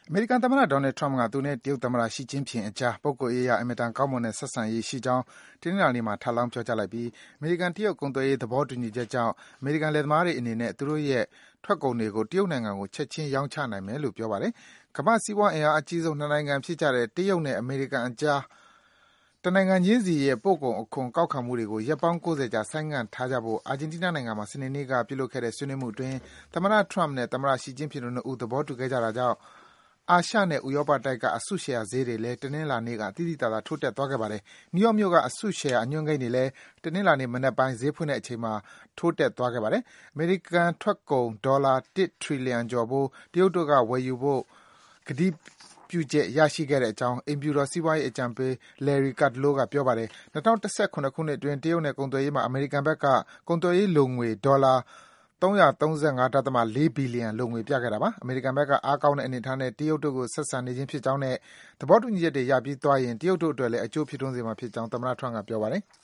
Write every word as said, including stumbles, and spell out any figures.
အမေရိကန်သမ္မတ Donald Trump က သူနဲ့ တရုတ်သမ္မတ Xi Jinping အကြား ပုဂ္ဂိုလ်ရေးအရ အင်မတန်ကောင်းမွန်တဲ့ ဆက်ဆံရေးရှိကြောင်း တနင်္လာနေ့မှာ ထပ်လောင်း ပြောကြားလိုက်ပြီး အမေရိကန်-တရုတ် ကုန်သွယ်ရေး သဘောတူညီချက်ကြောင့် အမေရိကန်လယ်သမားတွေအနေနဲ့ သူတို့ရဲ့ ထွက်ကုန်တွေကို တရုတ်နိုင်ငံကို ချက်ချင်း ရောင်းချနိုင်မယ်လို့ ပြောပါတယ်။ ကမ္ဘာ့စီးပွားအင်အားအကြီးဆုံး နှစ်နိုင်ငံဖြစ်ကြတဲ့ တရုတ်နဲ့ အမေရိကန်အကြား တနိုင်ငံချင်းစီရဲ့ ပို့ကုန်အခွန် ကောက်ခံမှုတွေကို ရက်ပေါင်း ၉၀ ကြာ ဆိုင်းငံ့ထားကြဖို့ အာဂျင်တီးနားနိုင်ငံမှာ စနေနေ့က ပြုလုပ်ခဲ့တဲ့ ဆွေးနွေးမှုအတွင်း သမ္မတ Trump နဲ့ သမ္မတ Xi Jinping တို့ နှစ်ဦး သဘောတူခဲ့ကြတာကြောင့် အာရှနဲ့ ဥရောပတိုက်က အစုရှယ်ယာဈေးတွေလည်း တနင်္လာနေ့က သိသိသာသာ ထိုးတက်သွားခဲ့ပါတယ်။ နယူးယောက်မြို့က အစုရှယ်ယာ အညွန်းကိန်းတွေလည်း တနင်္လာနေ့ မနက်ပိုင်း ဈေးဖွင့်တဲ့အချိန်မှာ ထိုးတက်သွားခဲ့ပါတယ်။ အမေရိကန်ထွက်ကုန် ဒေါ်လာ တစ် ထရီလီယံကျော်ဖိုး တရုတ်တို့က ဝယ်ယူဖို့ ကတိပြုချက် ရရှိခဲ့ကြောင်း အိမ်ဖြူတော် စီးပွားရေးအကြံပေး Larry Kudlow က ပြောပါတယ်။ ၂၀၁၇ ခုနှစ်အတွင်း တရုတ်နဲ့ ကုန်သွယ်ရေးမှာ အမေရိကန်ဘက်က ကုန်သွယ်ရေးလိုငွေ ဒေါ်လာ ၃၃၅.၄ ဘီလီယံ လိုငွေပြခဲ့တာပါ။ အမေရိကန်ဘက်က အားကောင်းတဲ့အနေအထားနဲ့ တရုတ်တို့ကို ဆက်ဆံနေခြင်းဖြစ်ကြောင်းနဲ့ သဘောတူညီချက်တွေ ရပြီးသွားရင် တရုတ်တို့အတွက်လည်း အကျိုးဖြစ်ထွန်းစေမှာဖြစ်ကြောင်း သမ္မတ Trump က ပြောပါတယ်။